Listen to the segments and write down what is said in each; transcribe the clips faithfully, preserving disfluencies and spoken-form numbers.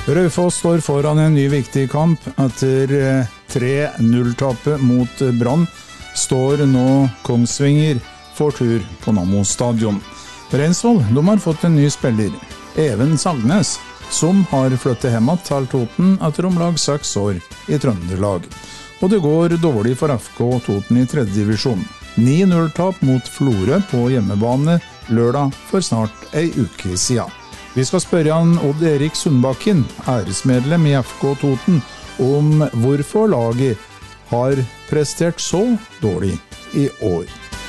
Raufoss står foran en ny viktig kamp. Etter tre null-tapet mot Brann står nå Kongsvinger for tur på Nammo stadion. Reinsvoll, de har fått en ny spiller, Even Sagnes, som har flyttet hjemme til Toten etter om lag seks år i Trøndelag. Og det går dårlig for F K Toten i tredje divisjon. ni null-tap mot Florø på hjemmebane lørdag for snart ei uke siden. Vi skal spørre han Odd Erik Sundbakken, æresmedlem i F K Toten, om hvorfor laget har prestert så dårlig i år.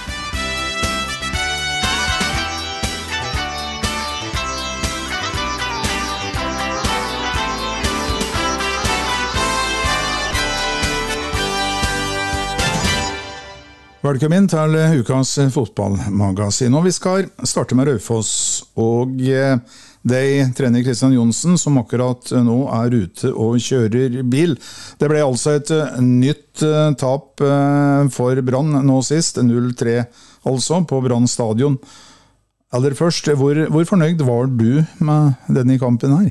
Velkommen til ukas fotballmagasin, og vi skal starte med Raufoss, og deg, trener Kristian Johnsen, som akkurat nå er ute og kjører bil. Det ble altså et nytt tap for Brann nå sist, null tre altså, på Brann stadion. Aller først, hvor, hvor fornøyd var du med denne kampen her?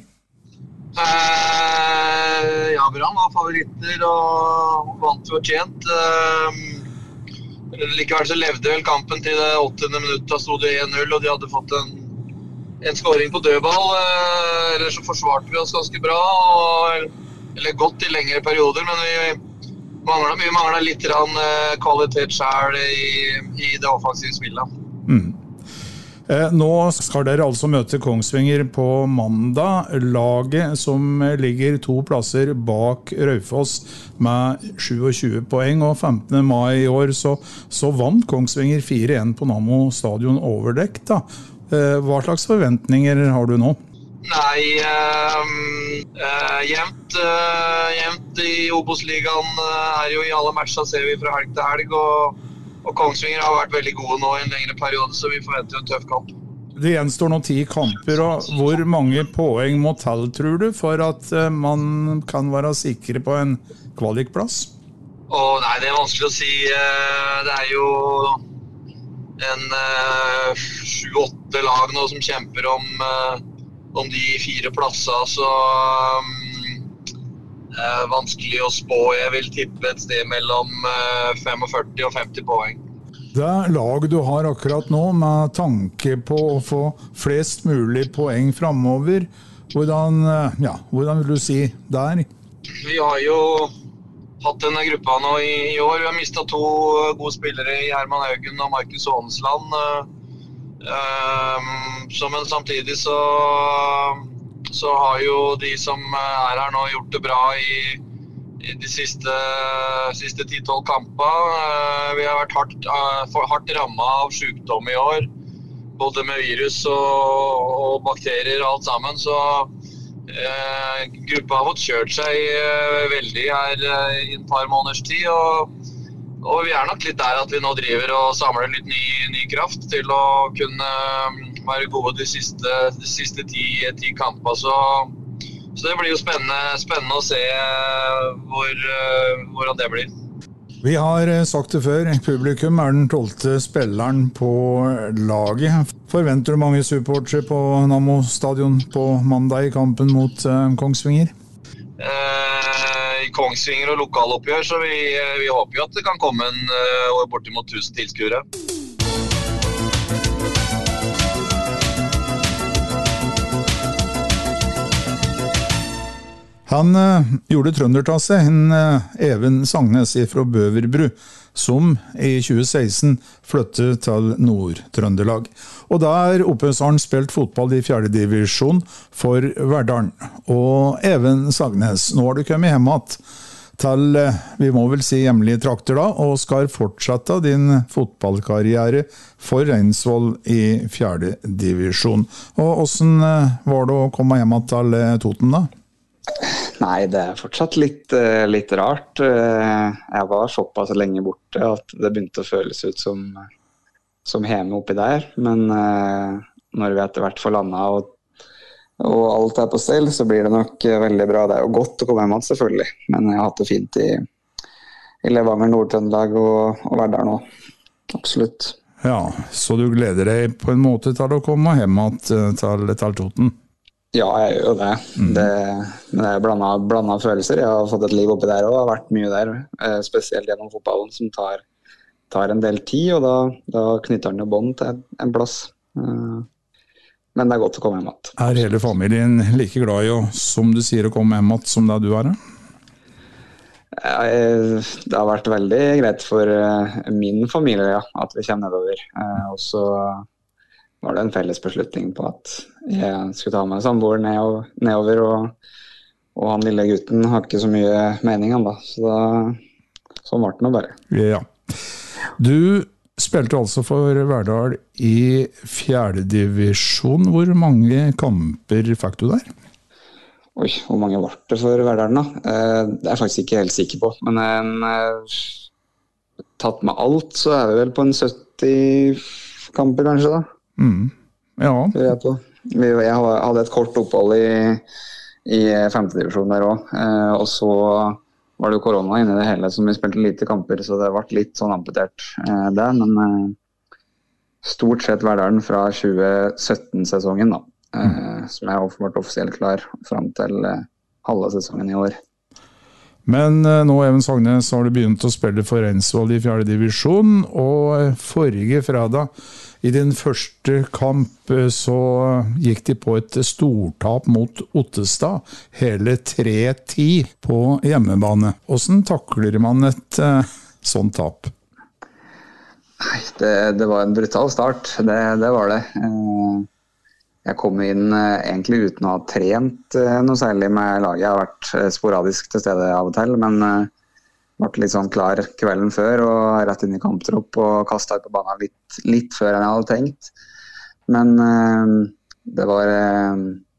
Uh, ja, Brann var favoritter og vant fortjent. Uh, Likevel så levde vel kampen til det åttende minutt, da stod det en null, og de hadde fått en, en scoring på dødball. Eller så forsvarte vi oss ganske bra, og, eller godt i lengre perioder, men vi manglet, vi manglet litt kvalitet selv i, i det offensive spillet. Mm. Eh, nå skal dere altså møte Kongsvinger på mandag, laget som ligger to plasser bak Raufoss med tjuesyv poeng, og femtende mai i år så, så vant Kongsvinger fire en på Nammo stadion overdekt. Da. Eh, hva slags forventninger har du nå? Nei, øh, øh, jevnt, øh, jevnt i Obos-ligaen er jo i alle matcher, ser vi fra helg til helg, og Og Kongsvinger har vært veldig gode nå i en lengre periode, så vi forventer en tøff kamp. Det gjenstår nå ti kamper, og hvor mange poeng må til, tror du, for at man kan være sikre på en kvalikplass? Åh, nei, det er vanskelig å si. Det er jo en sju-åtte lag nå som kjemper om, om de fire plasser, så Eh, vanskelig å spå. Jeg vil tippe et sted mellom eh, førtifem og femti poeng. Det lag du har akkurat nå, med tanke på å få flest mulig poeng fremover, hvordan, ja, hvordan vil du si der? Vi har jo hatt denne gruppa nå i, i år. Vi har mistet to gode spillere i Herman Haugen og Markus Aanesland. Eh, eh, så, men samtidig så så har jo de som er her nå gjort det bra i, i de siste, siste ti tolv kamper. Vi har vært hardt, hardt rammet av sykdom i år, både med virus og, og bakterier og alt sammen, så eh, gruppa har fått kjørt seg eh, veldig her eh, i en par måneders tid, og, og vi er nok litt der at vi nå driver og samler litt ny, ny kraft til å kunne være gode de siste, de siste ti, ti kamper, så, så det blir jo spennende, spennende å se hvor, hvordan det blir. Vi har sagt det før, publikum er den tolvte spilleren på laget. Forventer du mange supportere på Nammo stadion på mandag i kampen mot uh, Kongsvinger? Eh, I Kongsvinger og lokaloppgjør, så vi, vi håper jo at det kan komme en uh, bortimot tusen tilskuere. Han uh, gjorde trøndertasse, en uh, Even Sagnes fra Bøverbru, som i tjue seksten flyttet til Nord-Trøndelag. Og der oppe så har han spilt fotball i fjerde divisjon for Verdalen. Og Even Sagnes, nå har du kommet hjem til, uh, vi må vel si hjemlige trakter da, og skal fortsette din fotballkarriere for Reinsvoll i fjerde divisjon. Og hvordan uh, var det å komme hjem til uh, Toten da? Nei, det er fortsatt litt, litt rart. Jeg var såpass lenge borte at det begynte å føles ut som, som hjemme oppi der. Men når vi etter hvert får landet og, og alt er på stell, så blir det nok veldig bra. Det er jo godt å komme hjem igjen, selvfølgelig. Men jeg har hatt det fint i, i Levanger, Nord-Trøndelag og, og Verdal nå. Absolutt. Ja, så du gleder deg på en måte til å komme hjem til, til, til Toten? Ja, jeg gjør jo det. Mm. det men det er blandet, blandet følelser. Jeg har fått et liv oppi der og har vært mye der, spesielt gjennom fotballen, som tar, tar en del tid, og da, da knytter den jo bånd til en plass. Men det er godt å komme hjem igjen. Er hele familien like glad i å, som du sier, å komme hjem igjen som det du er? Det har vært veldig greit for min familie, ja, at vi kommer nedover. Og så var det en felles beslutning på at jeg skulle ta med samboer nedover, nedover og, og han lille gutten har ikke så mye mening han da. Så da, sånn var det nå bare. Ja. Du spilte altså for Verdal i fjerde divisjon. Hvor mange kamper fikk du der? Oi, hvor mange var det for Verdalen da? Eh, det er jeg faktisk ikke helt sikker på. Men eh, tatt med alt, så er vi vel på en sytti kamper kanskje da. Mm. Ja. Jeg, på. jeg hadde et kort opphold i, i femte divisjon der også. Eh, og så var det jo korona inne i det hele, så vi spilte lite kamper, så det ble litt sånn amputert eh, det. Men eh, stort sett Verdalen fra tjue sytten-sesongen da. Mm. Som er ble offisielt klar frem til halve sesongen i år. Men nå, Even Sagnes, har du begynt å spille for Reinsvoll i fjerde divisjon, og forrige fredag i din første kamp så gikk de på et stortap mot Ottestad, hele tre ti på hjemmebane. Hvordan takler man et uh, sånt tap? Nei, det, det var en brutal start, det, det var det. Uh, Jeg kom inn eh, egentlig uten å ha trent eh, noe særlig med laget. Jeg har vært eh, sporadisk til stede av og til, men eh, ble litt sånn klar kvelden før og rett inn i kamptropp og kastet ut på banen litt, litt før enn jeg hadde tenkt. Men eh, det var eh,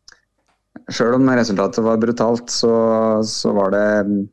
selv om resultatet var brutalt, så, så var det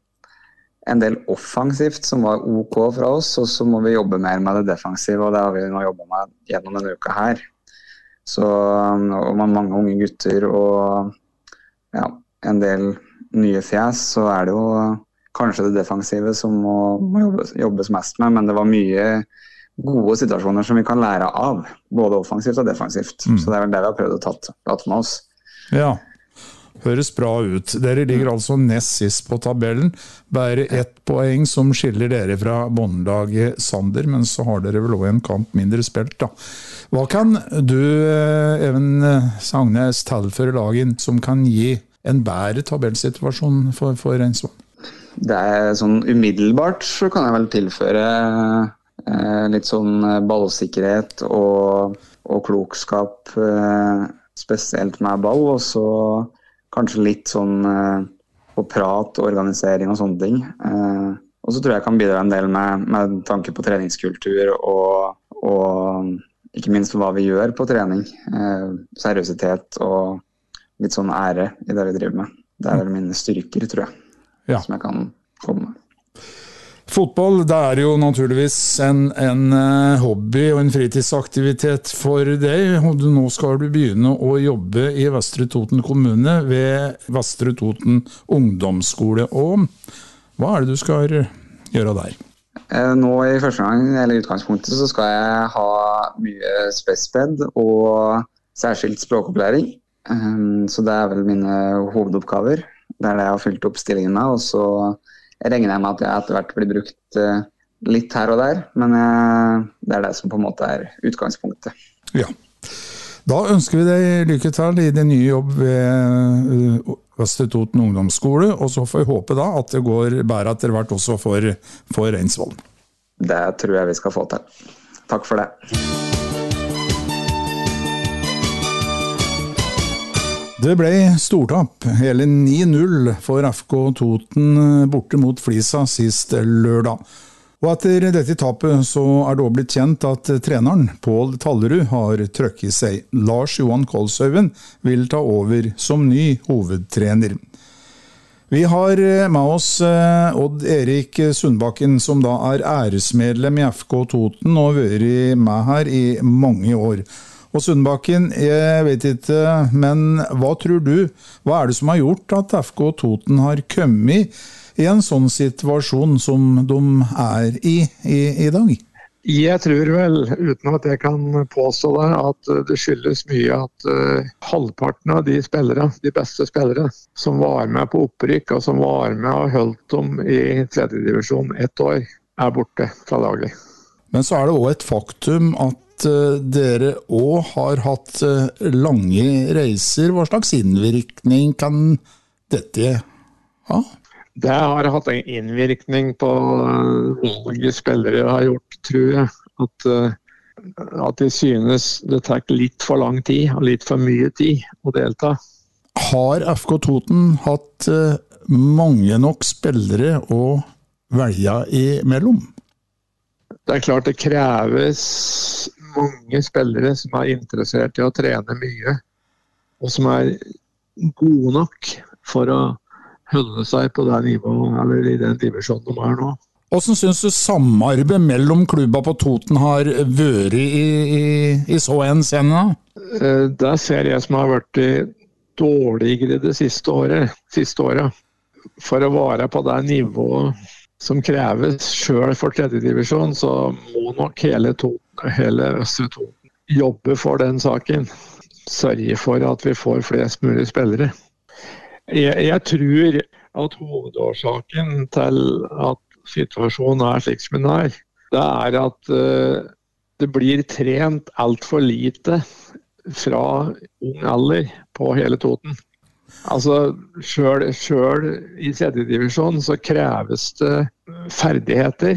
en del offensivt som var ok fra oss, og så må vi jobbe mer med det defensive, og det har vi nå jobbet med gjennom denne uka her. Så om man mange unge gutter og ja, en del nye fjes, så er det jo kanskje det defensive som må, må jobbes, jobbes mest med, men det var mye gode situasjoner som vi kan lære av, både offensivt og defensivt. Mm. Så det er vel det vi har prøvd å tatt, tatt med oss. Ja, høres bra ut. Dere ligger altså nest sist på tabellen, bare ett poeng som skiller dere fra båndlaget Sander, men så har dere vel også en kamp mindre spilt da. Hva kan du, Even Sagnes, tilføre lagen som kan gi en bedre tabellsituasjon for, for Reinsvoll? Det er sånn umiddelbart så kan jeg vel tilføre eh, litt sånn ballsikkerhet og, og klokskap, eh, spesielt med ball, og så kanskje litt sånn eh, på prat, organisering og sånne ting. Eh, og så tror jeg jeg kan bidra en del med, med tanke på treningskultur og, og ikke minst hva vi gjør på trening. Eh, seriøsitet og litt sånn ære i det vi driver med. Det er vel mine styrker, tror jeg, ja. Som jeg kan komme med. Fotball, det er jo naturligvis en, en hobby og en fritidsaktivitet for deg, og nå skal du begynne å jobbe i Vestre Toten kommune ved Vestre Toten ungdomsskole. Og hva er det du skal gjøre der? Nå i første gang, eller utgangspunktet, så skal jeg ha mye spesped og særskilt språkopplæring. Så det er vel mine hovedoppgaver. Det er det jeg har fylt opp stillingen med, og så regner jeg med at jeg etter hvert blir brukt litt her og der, men det er det som på en måte er utgangspunktet. Ja. Da ønsker vi deg lykke til i din nye jobb ved Vestre Toten ungdomsskole, og så får vi håpe da at det går bedre etter hvert også for, for Reinsvoll. Det tror jeg vi skal få til. Takk for det. Det ble stortap, hele ni null for F K Toten borte mot Flisa sist lørdag. Og etter dette tapet så er det også blitt kjent at treneren, Pål Tallerud, har trøkket seg. Lars Johan Kolshaugen vil ta over som ny hovedtrener. Vi har med oss Odd Erik Sundbakken, som da er æresmedlem i F K Toten og har vært med her i mange år. Og Sundbakken, jeg vet ikke, men hva tror du? Hva er det som har gjort at F K Toten har kommet i en sånn situasjon som de er i, i i dag? Jeg tror vel, uten at jeg kan påstå det, at det skyldes mye at uh, halvparten av de spillere, de beste spillere, som var med på opprykk og som var med og holdt dem i tredje divisjon ett år, er borte fra daglig. Men så er det også et faktum at uh, dere også har hatt uh, lange reiser. Hva slags innvirkning kan dette ha? Det har hatt en innvirkning på valget spillere har gjort, tror jeg. At, at de synes det tar litt for lang tid, og litt for mye tid å delta. Har F K Toten hatt mange nok spillere å velge imellom? Det er klart det kreves mange spillere som er interessert i å trene mye, og som er gode nok for å holde seg på det nivået, eller i den divisjonen de er nå. Hvordan synes du samarbeidet mellom klubba på Toten har vært i, i, i så en scene? Det ser jeg som har vært dårligere det siste året, siste året. For å være på det nivået som kreves selv for tredje divisjon, så må nok hele, Toten, hele Østre Toten jobbe for den saken. Sørge for at vi får flest mulig spillere. Jeg, jeg tror at hovedårsaken til at situasjonen er slik som den er, det er at uh, det blir trent alt for lite fra ung alder på hele Toten. Altså, selv, selv i tredje divisjon så kreves det ferdigheter,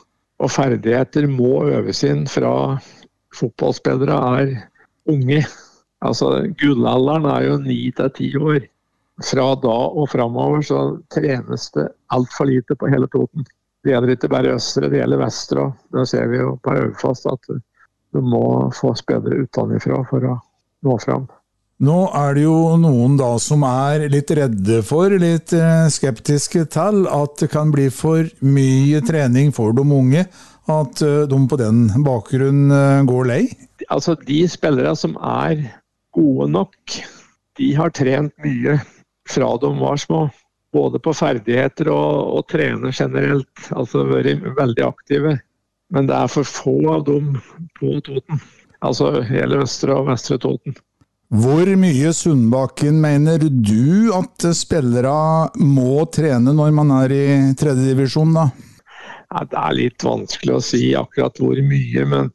og ferdigheter må øves inn fra fotballspillere er unge. Altså, gullalderen er jo ni til ti år. Fra da og fremover så trenes det alt for lite på hele Toten. Det gjelder ikke bare Østre, det gjelder Vestre. Da ser vi jo på Øverfast at du må få spillere utenfra for å nå frem. Nå er det jo noen da som er litt redde for, litt skeptiske til at det kan bli for mye trening for de unge, at de på den bakgrunnen går lei. Altså de spillere som er gode nok, de har trent mye fra de var små, både på ferdigheter og, og trene generelt, altså vært veldig aktive. Men det er for få av dem på Toten, altså hele Østre og Vestre Toten. Hvor mye Sundbakken mener du at spillere må trene når man er i tredje divisjon da? Ja, det er litt vanskelig å si akkurat hvor mye, men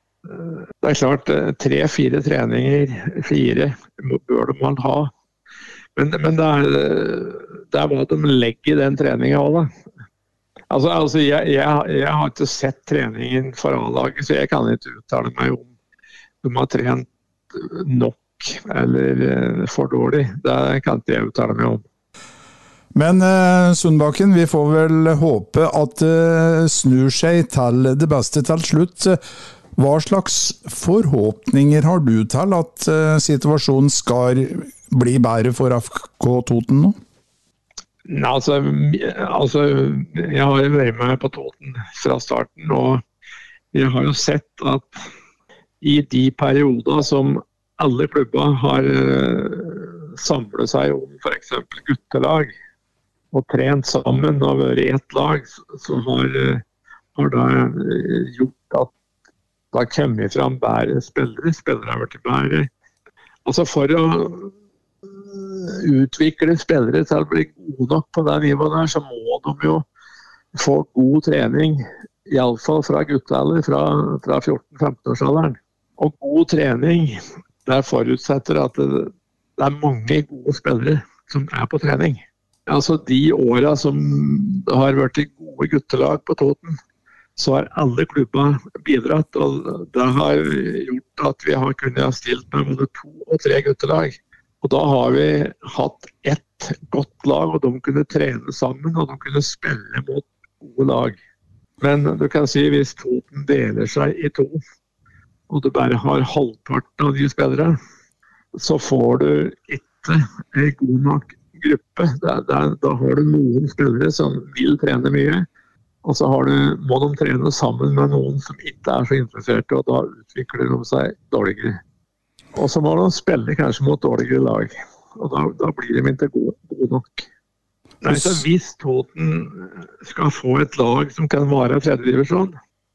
det er klart tre-fire treninger, fire bør de man ha. Men, men det, er, det er hva de legger i den treningen også da. Altså, altså jeg, jeg, jeg har ikke sett treningen for A-laget, så jeg kan ikke uttale meg om de har trent nok eller for dårlig. Det kan ikke jeg uttale meg om. Men eh, Sundbakken, vi får vel håpe at det eh, snur seg til det beste til slutt. Hva slags forhåpninger har du til at eh, situasjonen skal bli bedre for F K Toten nå? Nei, altså, altså, jeg har jo vært med på Toten fra starten, og jeg har jo sett at i de perioder som alle klubber har uh, samlet seg om for eksempel guttelag, og trent sammen og vært i ett lag, så har, uh, har det gjort at det har kommet fram bedre spillere, spillere har vært bedre. Altså for å utvikle spillere til å bli gode nok på det nivået der, så må de jo få god trening, i alle fall fra guttealder, fra, fra fjorten-femten årsalderen. Og god trening, det forutsetter at det, det er mange gode spillere som er på trening. Altså de årene som det har vært gode guttelag på Toten, så har alle klubber bidratt, og det har gjort at vi har kunnet ha stilt med både to og tre guttelag. Og da har vi hatt ett godt lag, og de kunne trene sammen, og de kunne spille mot gode lag. Men du kan si, hvis Toten deler seg i to, og du bare har halvparten av nye spillere, så får du ikke en god nok gruppe. Da, da, da har du noen spillere som vil trene mye, og så har du, må de trene sammen med noen som ikke er så interesserte, og da utvikler de seg dårligere. Og så må de spille kanskje mot dårligere lag, og da, da blir de ikke gode, gode nok. Nei, så hvis Toten skal få et lag som kan være tredje divisjon,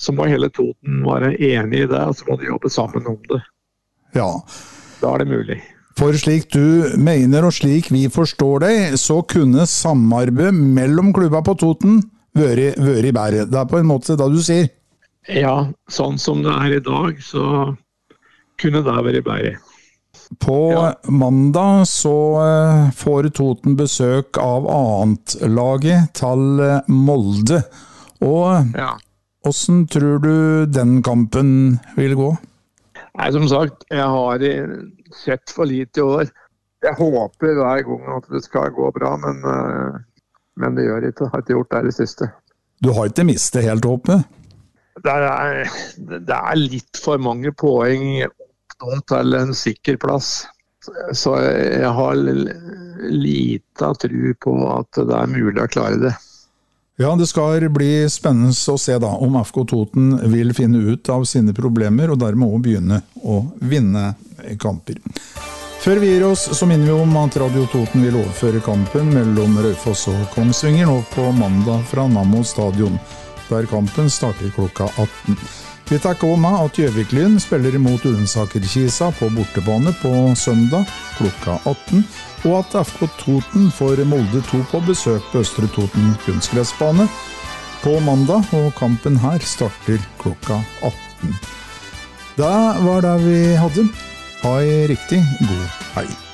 så må hele Toten være enig i det, og så må de jobbe sammen om det. Ja. Da er det mulig. For slik du mener og slik vi forstår deg, så kunne samarbeid mellom klubba på Toten være, være i bære. Det er på en måte da du sier. Ja, sånn som det er i dag, så kunne det være i bære. På Ja. mandag så eh, får Toten besøk av annet-laget til eh, Molde. Og Ja. hvordan tror du den kampen vil gå? Nei, som sagt, jeg har eh, sett for lite i år. Jeg håper hver gang at det skal gå bra, men, eh, men det gjør ikke. Jeg har ikke gjort det i det siste. Du har ikke mistet helt håpet? Det er, det er litt for mange poeng opp nå til en sikker plass. Så jeg har lite tro på at det er mulig å klare det. Ja, det skal bli spennende å se da om F K Toten vil finne ut av sine problemer og dermed også begynne å vinne kamper. Før vi gir oss, så minner vi om at Radio Toten vil overføre kampen mellom Raufoss og Kongsvinger nå på mandag fra Nammo stadion, der kampen starter klokka atten. Vi takker også med at Gjøvik-Lyn spiller imot Ullensaker-Kisa på bortebane på søndag klokka atten, og at F K Toten får Molde to på besøk på Østre Toten kunstgressbane på mandag, og kampen her starter klokka atten. Det var det vi hadde. Ha en riktig god hei.